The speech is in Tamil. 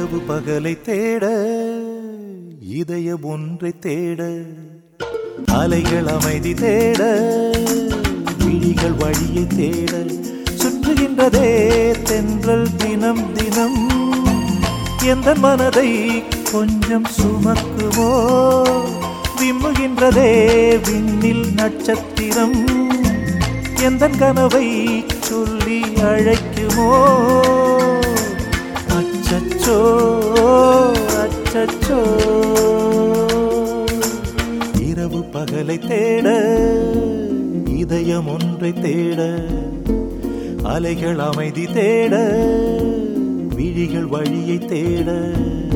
இரவு பகலை தேட இதயம் ஒன்றை தேட அலைகள் அமைதி தேட விழிகள் வழியை தேட சுற்றுகின்றதே தென்றல் தினம் தினம் எந்த மனதை கொஞ்சம் சுமக்குமோ விம்முகின்றதே விண்ணில் நட்சத்திரம் எந்த கனவை சொல்லி அழைக்குமோ அச்சச்சோ அச்சச்சோ இரவு பகலை தேட இதயம் ஒன்றை தேட அலைகள் அமைதி தேட விழிகள் வழியை தேட